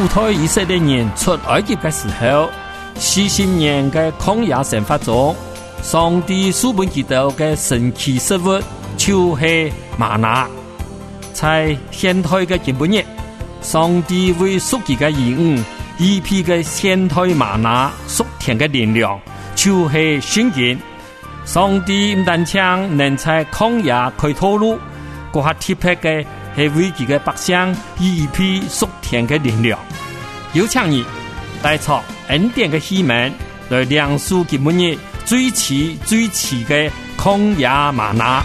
主推以色列人出埃及的时候，40年的曠野生活中，上帝赐给他們的神奇食物就是嗎哪。在現代的今日，上帝為屬佢嘅兒女預備嘅現代嗎哪屬天嘅力量，就是聖經。上帝唔單止能在曠野開道路，嗰下特別嘅係為佢嘅百姓預備屬天嘅力量。有請你帶出恩典嘅希望，來亮出今日最遲嘅曠野嗎哪。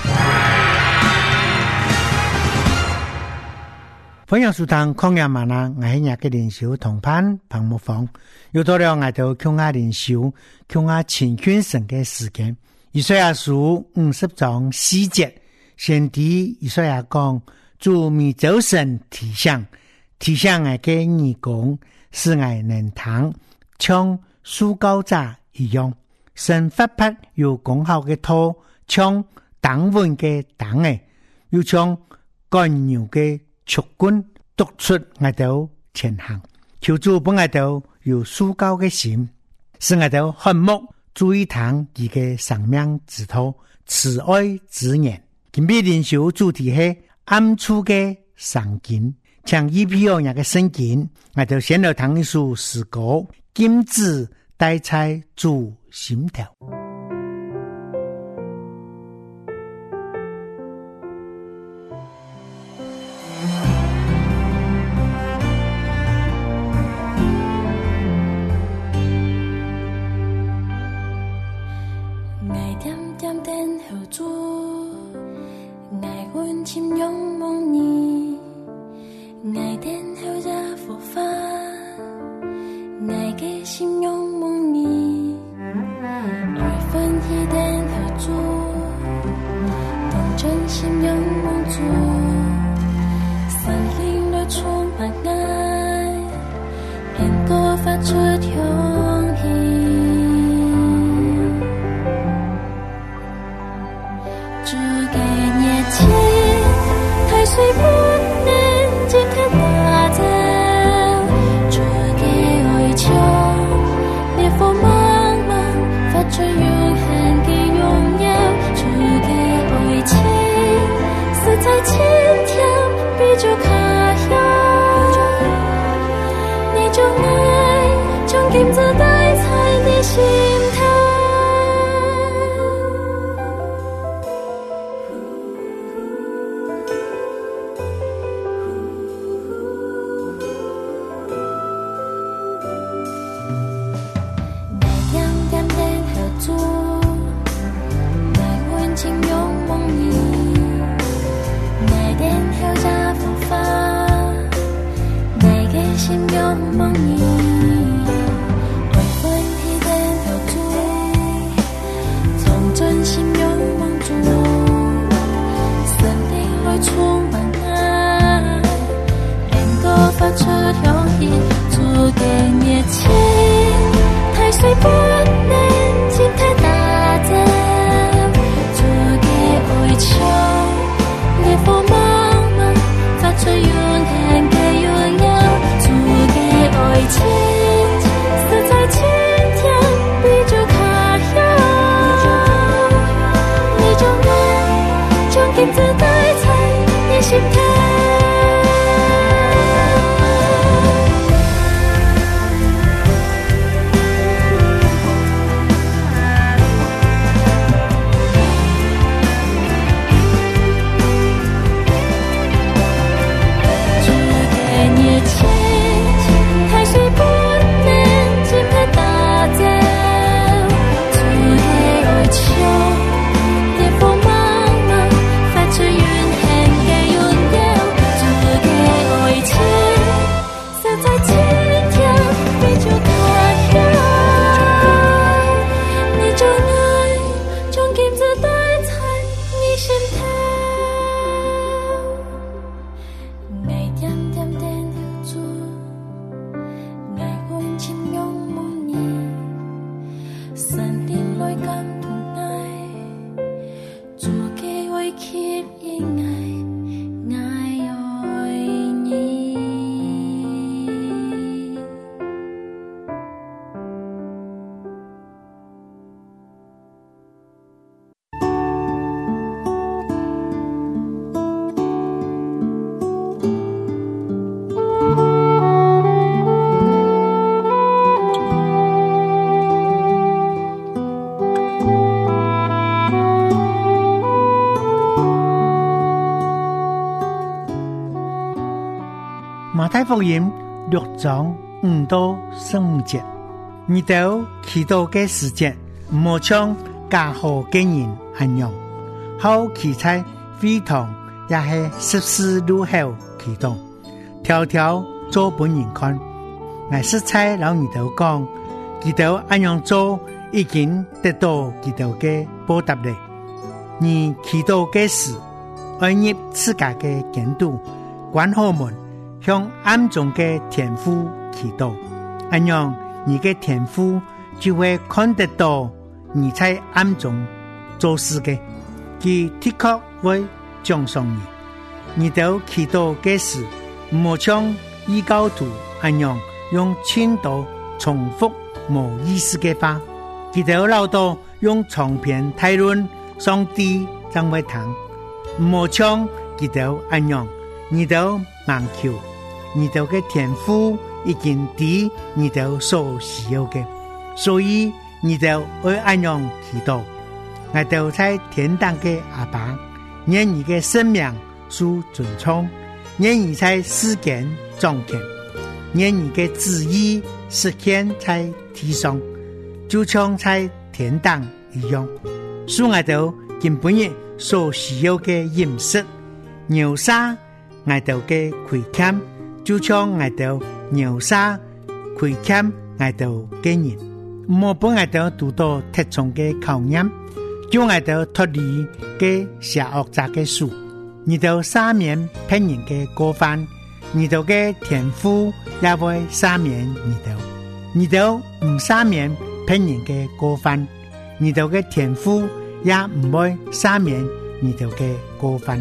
歡迎收聽曠野嗎哪，我係日嘅靈修同伴彭木芳，又到了我哋曠野靈修、曠野親近神嘅時間。以賽亞書50章4節，先知以賽亞講：主未早晨提醒我嘅義工，使我能聽，像書教者一樣。神發派有功效嘅刀，像擋穩嘅擋誒，又像乾牛嘅觸棍，督出我哋前行。求主幫我哋有書教嘅心，使我哋渴慕注意聽佢嘅生命之道，慈愛之言。今日靈修主題係暗處嘅聖經，像EPO嘅聖經，我哋先來聽一首詩歌，金子戴在主心頭。 烈火茫茫，發出怨恨嘅榮耀。 太福音6章5到15節，你到祈禱嘅時節，唔好像假好嘅人一樣，好企在會堂也係十字路口祈禱，條條做本人看。我實在老二頭講，祈禱一樣做已經得到祈禱嘅報答咧。而祈禱嘅時，愛入自家嘅監督，關好門，向暗中嘅天父祈禱，一樣你嘅天父就會看得到你在暗中做事嘅，佢的確會獎賞你。你到祈禱嘅時，唔好像異教徒一樣用千多重複冇意思嘅話，佢哋老多用長篇討論上帝怎會談，唔好像佢哋一樣，你都盲求，你哋嘅天賦已經抵你哋所需要嘅，所以你哋會一樣祈禱。我哋在天堂嘅阿爸，願你嘅生命受尊崇，願你在世間掌權，願你嘅旨意實現在地上，就像在天堂一樣。使我哋根本日所需要嘅飲食、牛沙，我哋嘅虧欠，就像我哋牛沙虧欠我哋嘅人，唔好俾我哋遇到特重嘅考驗，叫我哋脫離嘅邪惡者嘅手。你哋赦免別人嘅過犯，你哋嘅天父也會赦免你哋。你哋唔赦免別人嘅過犯，你哋嘅天父也唔會赦免你哋嘅過犯。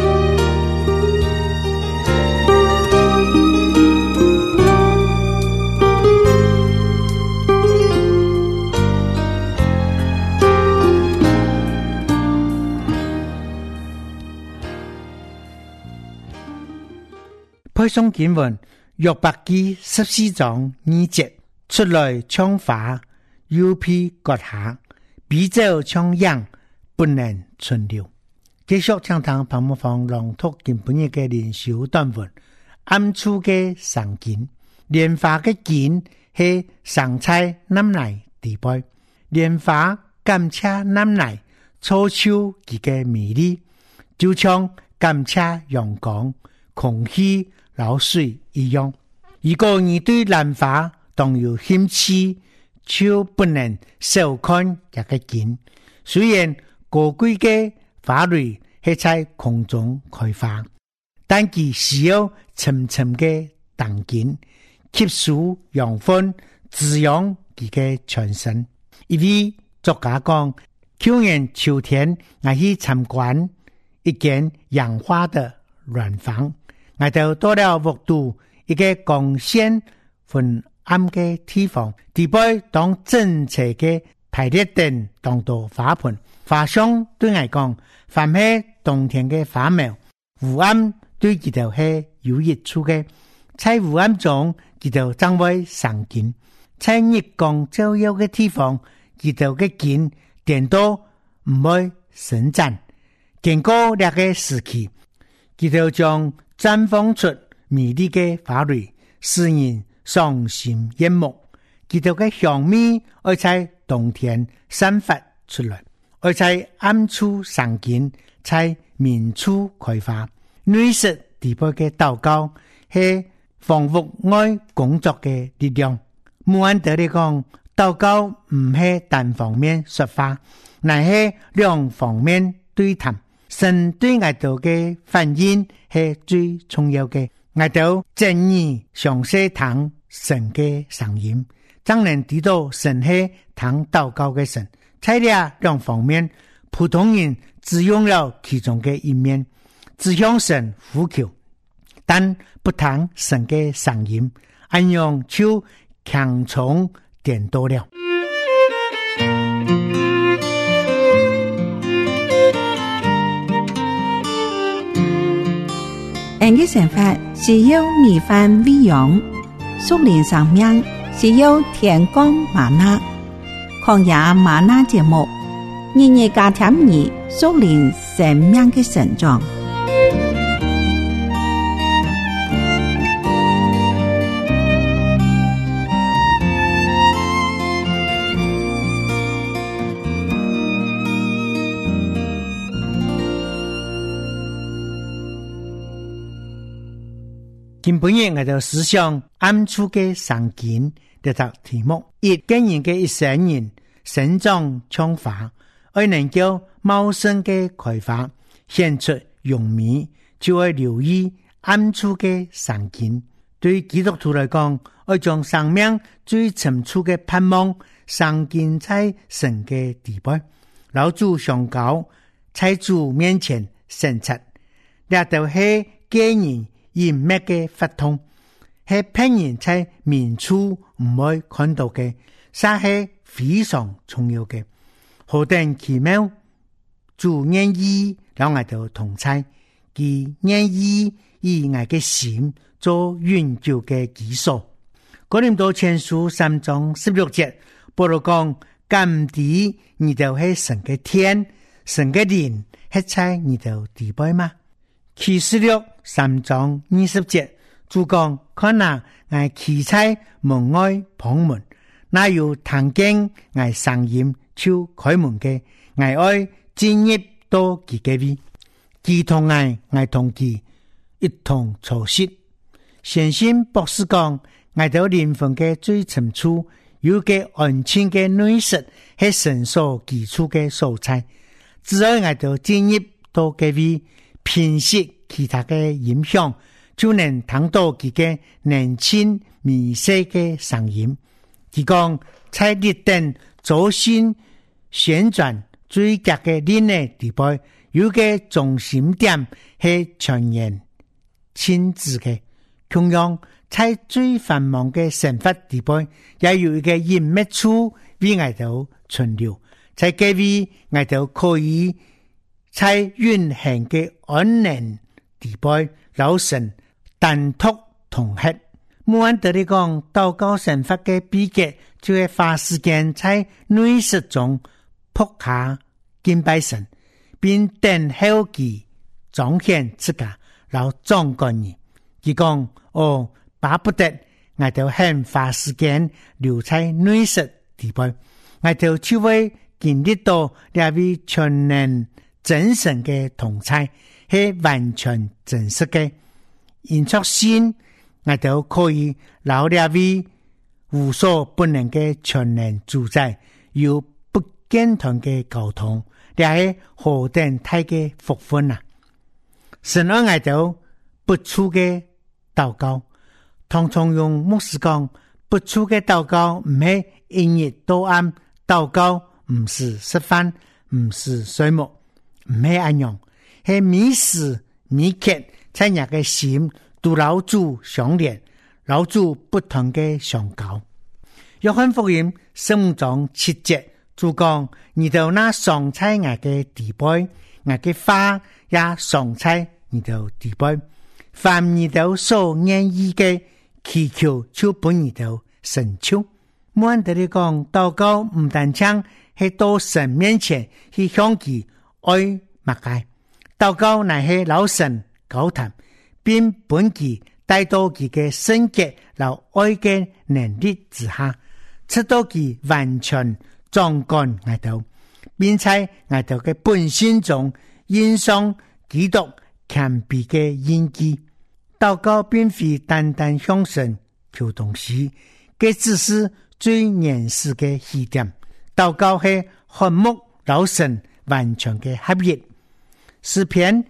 配送經文約伯記14章2節，出來像花，又被割下，比照像羊，不能存留。繼續聽堂彭木芳朗讀今本日嘅靈修短文，暗處嘅sáng景，蓮花嘅景係生菜南來地背，蓮花感謝南來，初秋佢嘅美麗，就像感謝陽光、空氣、流水一樣。如果你對蘭花當有興趣，就不能小看一個景。雖然高貴嘅花蕊係在空中開花，但其需要沉沉嘅當景，吸收養分，滋養佢嘅全身。一位作家講，去年秋天我去參觀一間養花的園房，我就到了目睹一個光線昏暗嘅地方，地背當整齊嘅排列燈當到花盆，花香對我講，凡係冬天嘅花苗，烏暗對佢就係有益處嘅。在烏暗中，佢就將會生根；在日光照耀嘅地方，佢就嘅根點都唔會生長。經過呢個時期，佢就將綻放出美麗嘅花蕊，使人賞心悅目。佢就嘅香味而在冬天散發出來，而在暗處生根，在明處開花。女士地背嘅禱告係防護愛工作嘅力量。穆安德嚟講，禱告唔係單方面說話，乃係兩方面對談。神對我哋嘅反應係最重要嘅。我哋真意詳細聽神嘅聲音，將能知道神係聽禱告嘅神。在呢兩方面，普通人只用了其中嘅一面，只向神呼求，但不聽神嘅聲音，安樣就強從顛倒了。 人嘅生活是要米飯喂養，屬靈生命是要天光嗎哪。曠野嗎哪節目，日日加添你屬靈生命嘅成長。 今本日我就思想暗处嘅圣经呢套题目，一個人嘅一生人成長強化，而能夠茂盛嘅開發，顯出榮美，就會留意暗處嘅聖經。對基督徒來講，要將生命最深處嘅盼望生建在神嘅地位，老主上高，在主面前顯出，呢都係個人隱秘嘅法通，係別人在明處唔會看到嘅，實係非常重要嘅。何等奇妙！主願意讓我哋同在，佢願意以我嘅心做永久嘅基礎。哥林多前書3章16節，保羅講：甘地你就係神嘅天，神嘅靈係在你就地位嗎？啟示錄3章20節，主講：看啊，我企在門外旁門，那有聽見我聲音就開門嘅，我愛進入到佢嘅位，佢同我同佢一同坐息。先信博士講，我到靈魂嘅最深處有個安靜嘅內室，係神所基礎嘅所在。只要我到進入到嘅位，平息其他嘅影響，就能聽到佢嘅年輕微細嘅聲音。佢講，在列等左心旋轉最極嘅靈嘅地步，有個中心點係全然親自嘅。同樣，在最繁忙嘅生活地步，也有一個隱秘處為我哋存留。在嗰位，我哋可以在永恆嘅安寧地步，老神單獨同行。穆安德利講，禱告生活嘅秘訣，就係花時間在內室中仆下敬拜神，並等候佢彰顯自家，然後壯觀你。佢講：巴不得我哋很花時間留在內室地步，我哋就會經歷到呢位全能真神嘅同在，係完全真實嘅。因着信，我哋可以留呢位無所不能嘅全能主宰，有不間斷嘅溝通，呢係何等大嘅福分啊！神愛我哋不出嘅禱告，通常用牧師講，不出嘅禱告唔係一日到晚禱告，唔是食飯，唔是睡夢，唔係安樣，係每時每刻在人嘅心都老主相連，老主不同嘅相交。約翰福音15章7節，主講：你到那上在我嘅地位，我嘅花也上在你到地位。凡你都所願意嘅祈求，就本你都成就。穆安德利講，禱告唔單止係到神面前去向佢愛默解，禱告乃係老神交談，並本佢帶到佢嘅聖潔和愛嘅能力之下，直到佢完全壯觀我哋，並在我哋嘅本心中欣賞基督謙卑嘅演技。禱告並非單單向神求東西，這只是最原始嘅起點。禱告係和睦老神完全嘅合一。詩篇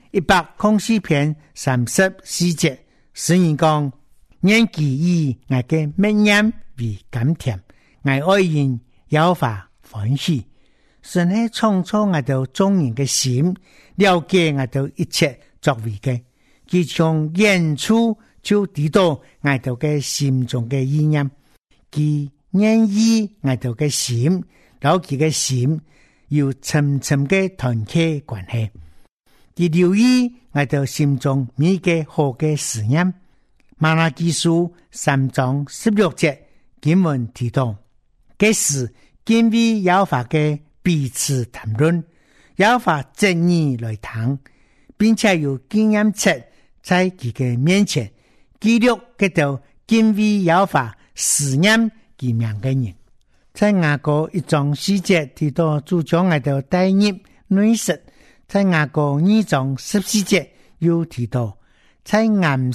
104篇34節，詩人講：願其以我嘅默念為甘甜，我愛人耶和華歡喜。神係創造我哋眾人嘅心，了解我哋一切作為嘅。佢從遠處就知道我哋嘅心中嘅意念，佢願意我哋嘅心，然後佢嘅心有深深嘅團結關係。佢留意我哋心中每個好嘅思念。瑪拉基書3章16節經文提到，這時敬畏耶和華嘅彼此談論，耶和華正義來談，並且有經驗冊在佢嘅面前記錄嗰度敬畏耶和華思念佢名嘅人。在雅歌1章4節提到主將我哋帶入內室，在雅歌2章14節又提到在顏色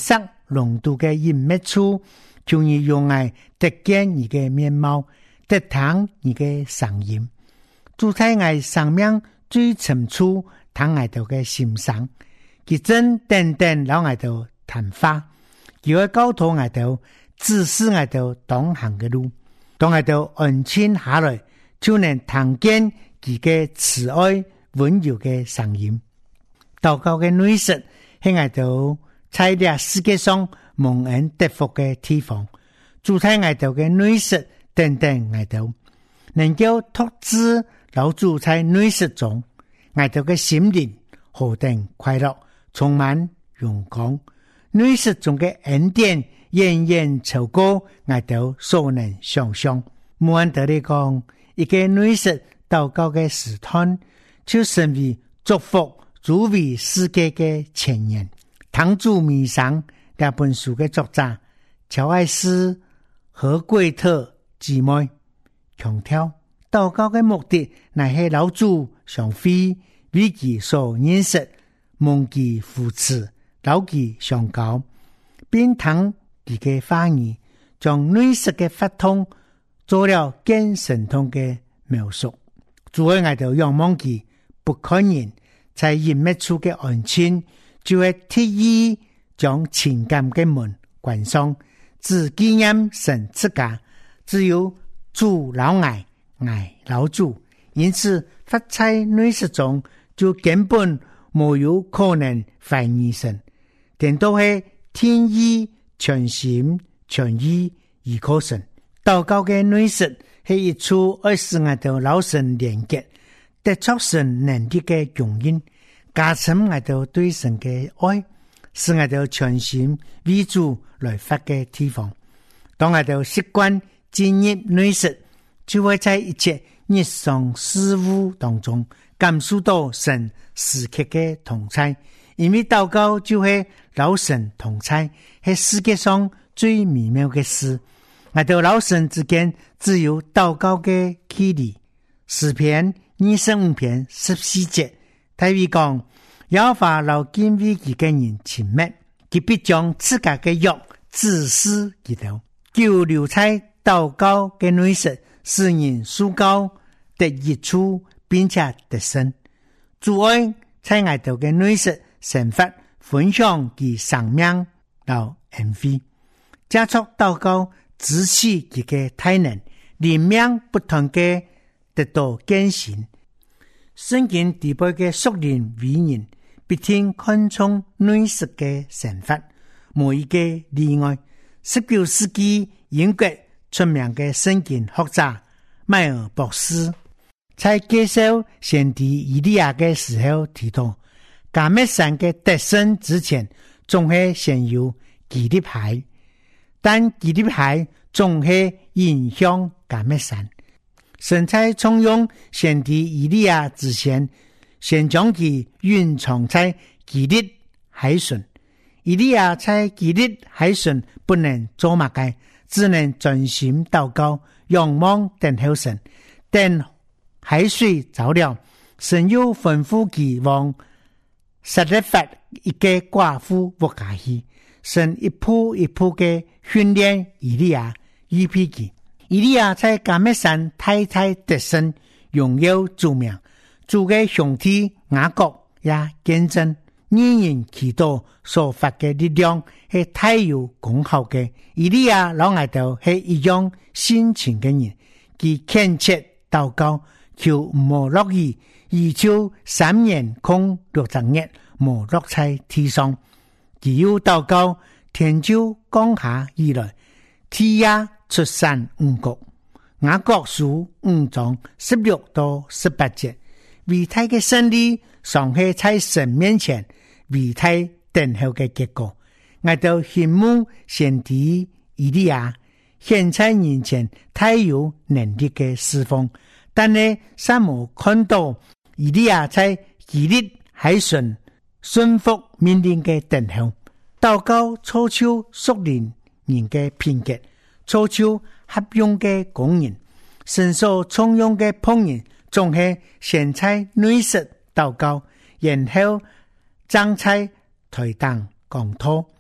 濃度嘅隱密處，求你用愛得見你嘅面貌，得聽你嘅聲音。主在愛生命最深處，聽愛到嘅心聲，佢真等等讓愛到談話，佢會教導愛到指示愛到當行嘅路，當愛到安靜下來，就能聽見佢嘅慈愛溫柔嘅聲音。禱告嘅內實係愛到在這世界上蒙恩得福嘅地方，主在愛到嘅內實等等愛到能夠托資老主在內實中，愛到嘅心靈何等快樂，充滿榮光。內實中嘅恩典遠遠超過愛到所能想象。穆罕德利講，一個內實禱告嘅時段，就成為祝福主為世界嘅前言。堂主彌上這本書嘅作者喬艾斯和貴特姊妹強調，禱告嘅目的乃係老主上飛為其所認識，蒙其扶持，老其相交，並聽其嘅話語，將內實嘅法通做了更神通嘅描述。主愛愛到仰望其不可言，在隱密處嘅安靜，就會特意將情感嘅門關上，只紀念神自家，只有主老愛老主，因此發在內實中就根本沒有可能懷疑神，但都係天意全心全意依靠神。禱告嘅內實係一處愛使我哋老神連結，得出神能力嘅供應，加深我哋對神嘅愛，使我哋全心為主來發嘅地方。當我哋習慣進入內實，就會在一切日常事務當中感受到神時刻嘅同在，因為禱告就係老神同在，係世界上最美妙嘅事。我哋老神之間只有禱告嘅距離。詩篇25篇14節，大衛講，耶和華老敬畏佢嘅人親密，佢必將自家嘅約指示佢哋，就留在禱告嘅內實，使人屬高得益處，並且得勝。主愛在我哋嘅內實神法分享其生命到恩惠，加速禱告支持佢嘅體能，靈命不斷嘅得到更新。聖經地位嘅屬靈偉人必定看重內實嘅神法，冇一個例外。19世紀英國出名嘅聖經學者邁爾博士在介紹先知以利亞嘅時候提到，迦密山嘅得勝之前總係先有基利海，但基利海總係影響迦密山。神在重用先知以利亞之前，先將其隱藏在基利海順。以利亞在基利海順不能做乜嘅，只能專心禱告，仰望等候神。等海水走了，神又吩咐其往撒勒法一個寡婦屋家去。神一步一步嘅訓練以利亞，預備佢。以利亞在迦密山太太得勝，榮耀著名，主嘅兄弟雅各也見證，人人祈禱所發嘅力量係太有功效嘅。以利亞老愛豆係一樣性情嘅人，佢懇切禱告，求唔好落雨，而求3年空60日無落在地上。佢有禱告，天就降下雨來，天也出產五穀。雅各書5章16到18節，為他嘅勝利尚係在神面前，為他等候嘅結果。我到羨慕先知以利亞現在人前太有能力嘅侍奉，但係三無看到以利亞在基利海順順服命令嘅等候，禱告操超屬靈人嘅品格，操超合用嘅工人，神所重用嘅僕人，總係先在內實禱告，然後將在台當講道，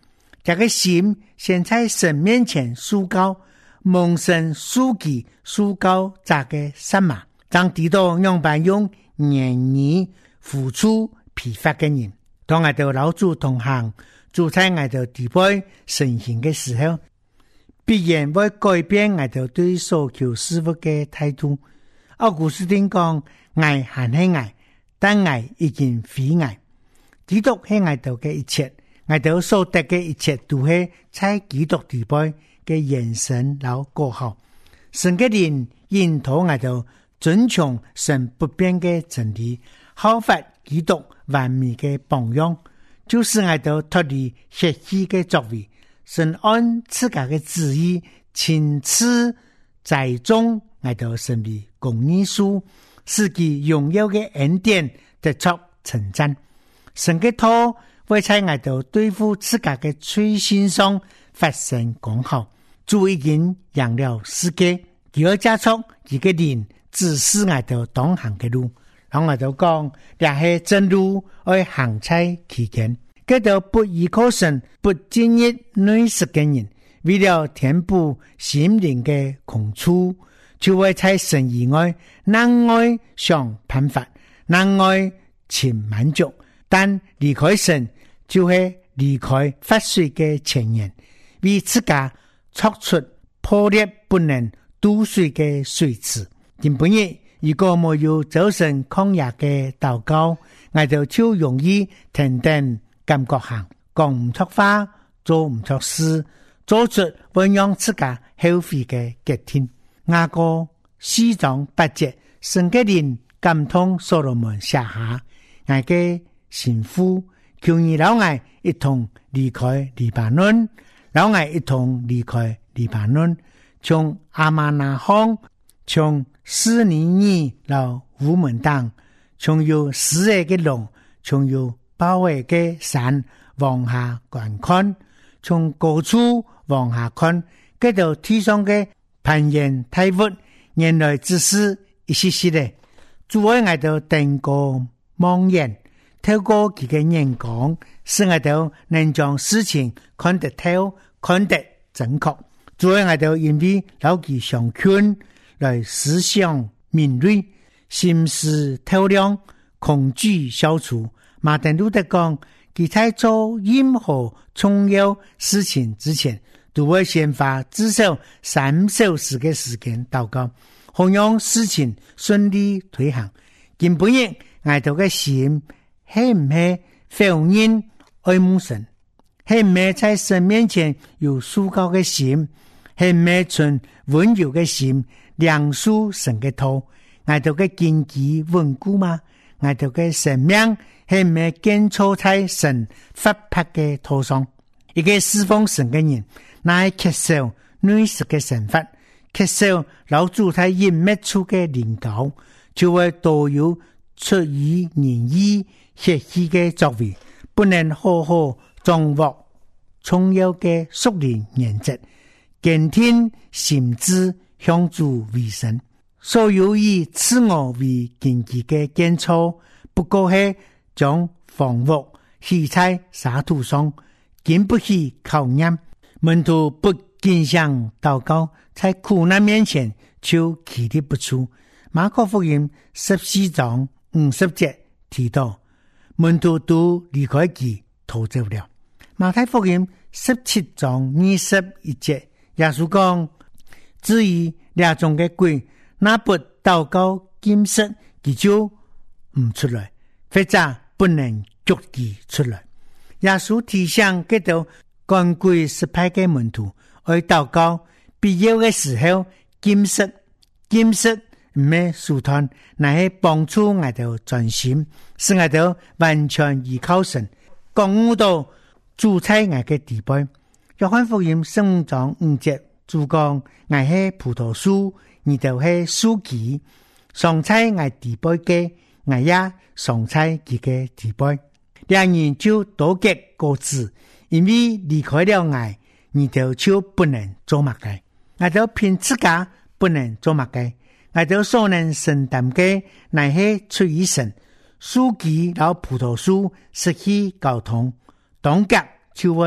这个心先在神面前宣告，蒙神书记宣告这个什么，当提到样板用言语付出疲乏的人，当我哋老主同行，住在我哋地位成型的时候，必然会改变我哋对所求事物的态度。奥古斯丁讲，爱还是爱，但爱已经非爱。基督是我哋嘅一切，我哋所得嘅一切都是在基督地位嘅延伸老過後。神嘅靈引導我哋遵從神不變嘅真理，效法基督完美嘅榜樣，就是我哋脫離血氣嘅作為。神按自家嘅旨意親自栽種我哋神嘅公義樹，使其榮耀嘅恩典得出稱讚。神嘅道會在我哋對付自家嘅罪行上發生功效。主已經贏了世界，佢要加速佢嘅靈指示我哋當行嘅路。讓我哋講，這是真路，要行在其間。嗰度不依靠神、不敬業內實嘅人，為了填補心靈嘅空處，就會在神以外難愛想辦法，難愛尋滿足。但離開神，就係離開發水嘅前沿，為自家創出破裂不能渡水嘅水池。今半日如果沒有早晨曠野嘅禱告，我就容易停停感覺行，講唔出話，做唔出事，做出會讓自家後悔嘅決定。雅歌4章8節，神嘅靈感動所羅門寫下，我嘅神父求你老愛一同離開黎巴嫩，老愛一同離開黎巴嫩，從亞瑪拿鄉，從斯尼尼到烏門當，從有死嘅嘅龍，從有包圍嘅山往下觀看，從高處往下看，嗰度天上嘅攀岩太活，原來只是一些些嘅，主愛我到定個望眼。透過佢嘅眼光，使我哋能將事情看得透、看得準確。主要我哋因為老其相勸來思想敏銳，心思透亮，恐懼消除。馬丁路德講，佢在做任何重要事情之前，都會先花至少3小時嘅時間禱告，好讓事情順利推行。根本日我哋嘅心係唔係否認愛慕神？係唔係在神面前有禱告嘅心？係唔係存溫柔嘅心，梁樹神嘅道？我哋嘅根基穩固嗎？我哋嘅生命係唔係建造在神發拍嘅土上？一個侍奉神嘅人，乃係缺少內實嘅神法，缺少老主在隱密處嘅靈教，就會多有出於人意血氣嘅作為，不能好好掌握重要嘅屬靈原則，堅定心志向主為神。所有以自我為根基嘅建造，不過係將房屋棄在沙土上，經不起考驗。門徒不謹想禱告，在苦難面前就屹立不住。馬可福音14章50節提到，門徒都離開佢逃走了。馬太福音17章21節，耶穌講，至於兩種嘅鬼，那不禱告禁食，佢就唔出來，或者不能捉佢出來。耶穌提醒嗰度趕鬼失敗嘅門徒，愛禱告必要嘅時候禁食，禁食唔係疏斷，乃係幫助我哋專心，使我哋完全依靠神，講到主在我嘅地位。約翰福音15章5節，主講，我係葡萄樹，你就係樹枝，常在我地位嘅，我也常在佢嘅地位。兩人就多結果子，因為離開了我，你就不能做乜嘅，我就憑自家不能做乜嘅。我哋所能承擔嘅，乃係出於神。樹枝和葡萄樹失去交通，當腳就會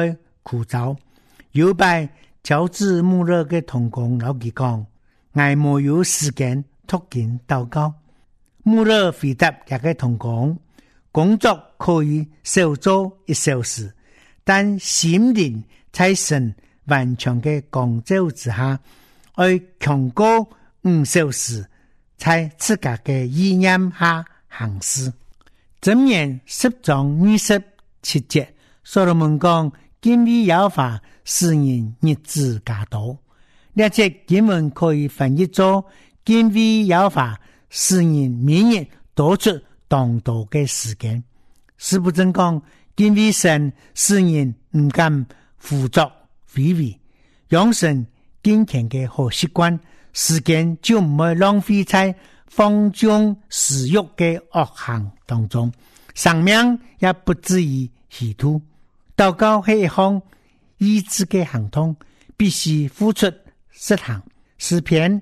枯燥。有拜乔治穆勒嘅同工老佢講，我沒有時間讀經禱告。穆勒回答也嘅同工作可以少做1小時，但心靈在神完全嘅光照之下，要強過5小時，在自家嘅意念下行事。箴言10章27節，所羅門講，敬畏耶和華使人日子加多。呢節經文可以翻譯做，敬畏耶和華使人每日多出當多嘅時間。是不正講，敬畏神使人唔敢胡作非為，養成堅強嘅好習慣，時間就唔會浪費在放縱私欲嘅惡行當中，生命也不至於虛度。禱告係一項意志嘅行動，必須付出實行。詩篇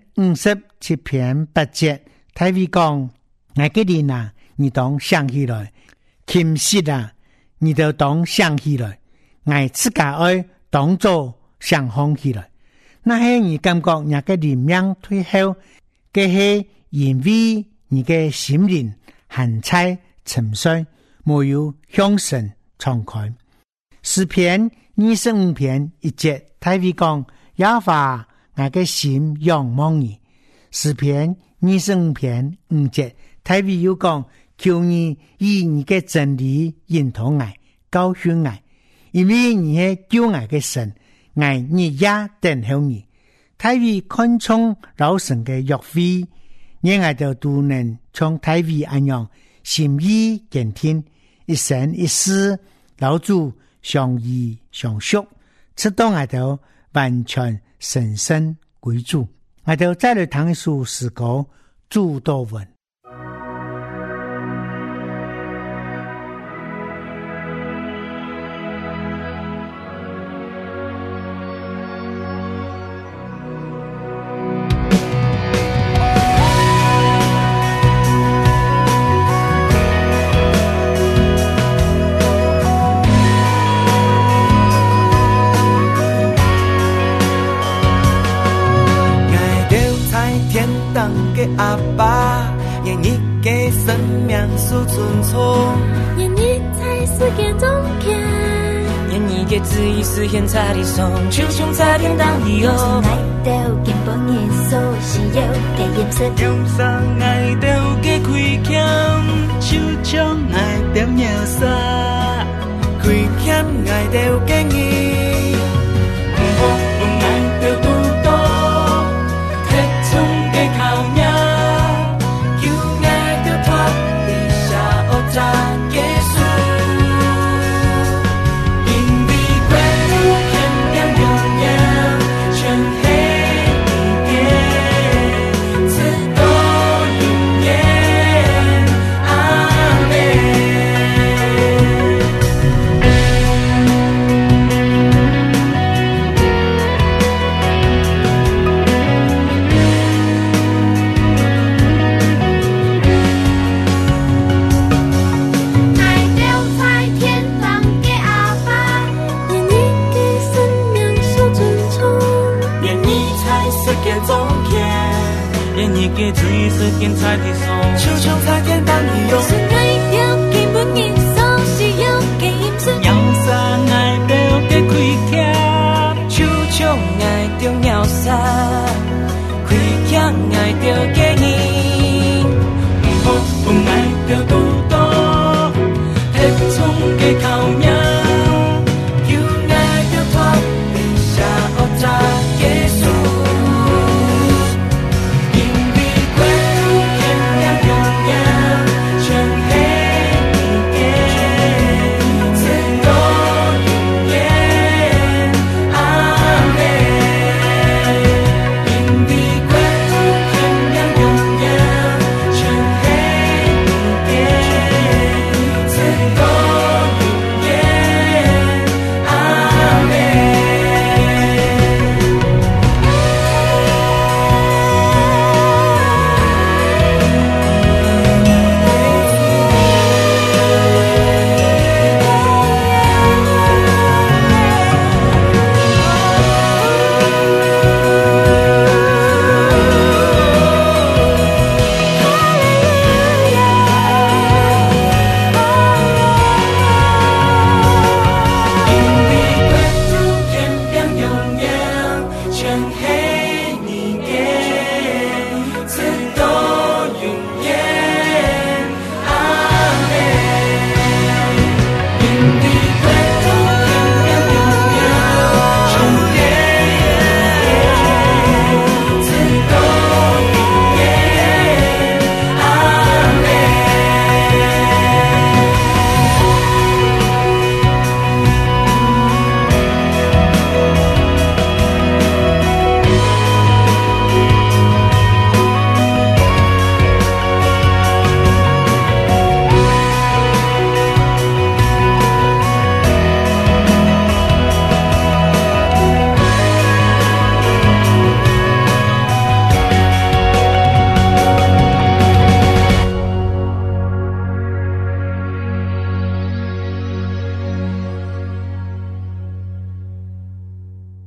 57篇8節，大衛講，我嘅人啊，你當想起來，琴瑟啊，你就當想起來，我自家愛當作想放起來。那係你感覺你嘅靈命退後，嘅係因為你嘅心靈還在沉睡，沒有向神敞開。詩篇25篇1節，大衛講，耶和華我嘅心仰望你。詩篇25篇5節，大衛又講，求你以你嘅真理引導我，教訓我，因為你係救我嘅神，我日夜等候你。大衛看重老神嘅約會，讓我哋都能像大衛一樣心意堅定，一生一世老主相依相屬，直到我哋完全神聖歸主。我哋再來談一首詩歌，主禱文。 阿爸，願你嘅生命數存從， 願你在世界中間， 願你嘅旨意實現在地上，就像在天堂一樣。 愛到根本耶穌是有嘅顏色， 用上愛到嘅開腔，就像愛到秒殺，開腔愛到嘅你，唔好唔愛到多多，鐵從嘅靠命。 嘅旨意實現在地上，就像在天堂一樣。 是愛到基本耶穌是有嘅顏色， 讓上愛到嘅開腔，就像愛到秒殺，開腔愛到嘅你，唔好唔愛到多多，鐵從嘅靠命，要愛到脫離下惡詐耶穌。全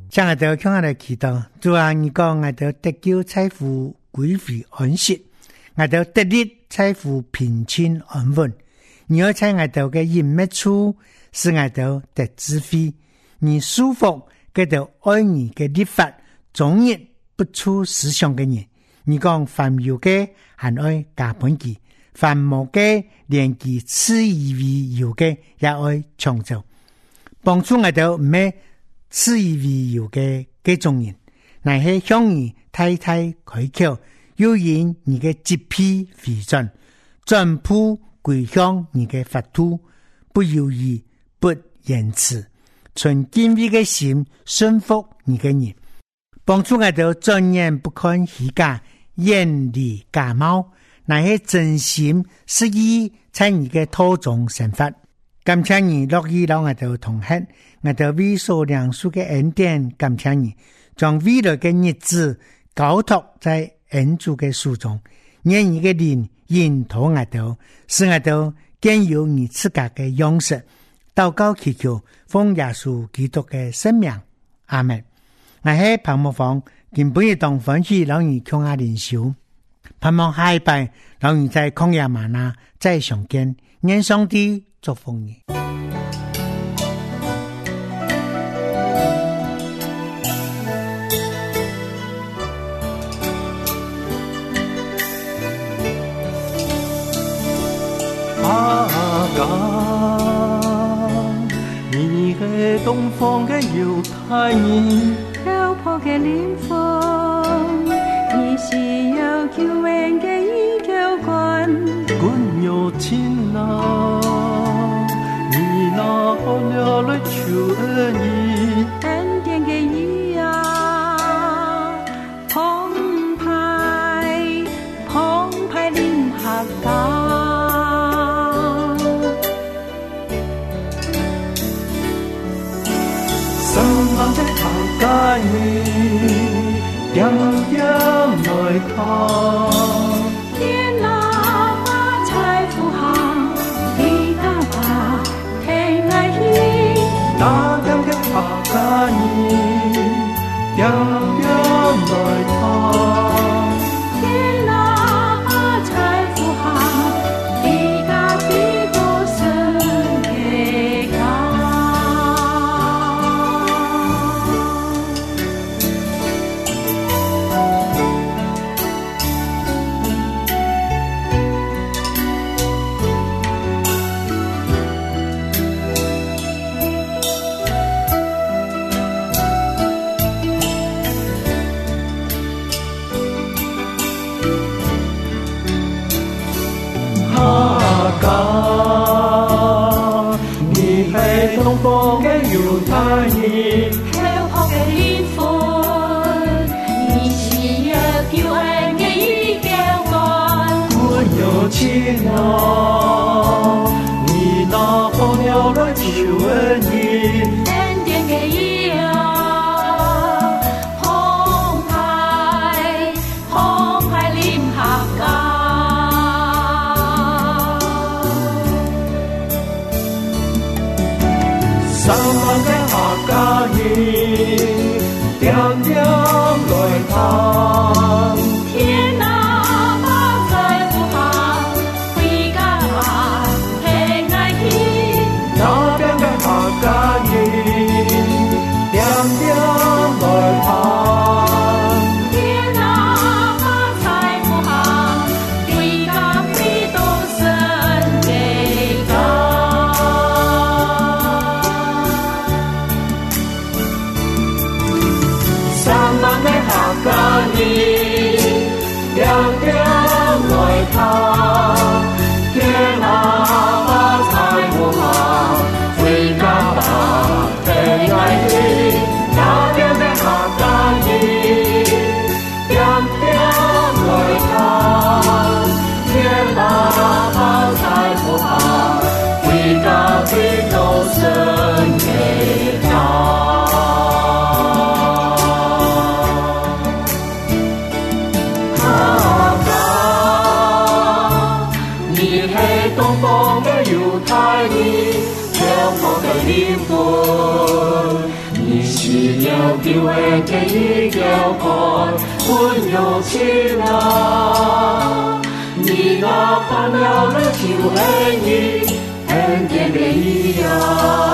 像我哋向我哋祈禱，主啊，你講我哋得救財富歸回安息，我哋得力財富平靜安穩。你要在我哋嘅隱密處，使我哋得智慧。你舒服嗰度愛你嘅律法，總日不出思想嘅人。你講凡有嘅還愛加本記，凡無嘅連其次以為有嘅也愛創造。幫助我哋唔係次以為有嘅嗰種人，乃係向你太太開口，要引你嘅疾病回轉，全部歸向你嘅法度，不猶豫，不言辭，存敬畏嘅心，順服你嘅人。幫助我哋專眼不看虛假，遠離假冒，乃係真心實意在你嘅途中生活。感謝你樂意讓我哋同行，我哋為所領受嘅恩典，感謝你將未來嘅日子交託在恩主嘅手中，願你嘅靈引導我哋，使我哋見有你自家嘅樣式。禱告祈求，奉耶穌基督嘅聖名，阿們。我喺彭木房根本一當分析讓你強下靈修，盼望下一拜讓你在曠野嗎哪再相見，願上帝祝福你。 你係東方嘅猶太人， 漂泊嘅靈魂，你是有救恩嘅依靠君。 君有情啊，你拿好了來求恩義， 恩典嘅義啊，澎湃臨客家。 帶你點點來看， 天哪把財富行，地大把天愛意， 那點嘅客家人點點來看， 天哪把財富行，地大地多神嘅家。 你係東方嘅猶太人， 漂泊嘅靈魂，你是有救恩嘅依靠君。 君有情啊，你拿好了來求恩義， 恩典嘅義啊，澎湃臨客家。 三萬嘅客家人點點來看， 天哪把財富行，回家平安喜。 那邊嘅客家人點點來看， 天哪把財富行，回家回到神嘅家。 客家人點點來看，天哪把財富行，回家吧平安喜。那邊嘅客家人點點來看，天哪把財富行，回家回到神嘅家。東方嘅猶太人，漂泊嘅靈魂，你是有要叫的这一条河，温柔起来。你那看了了就爱你，很甜的一样。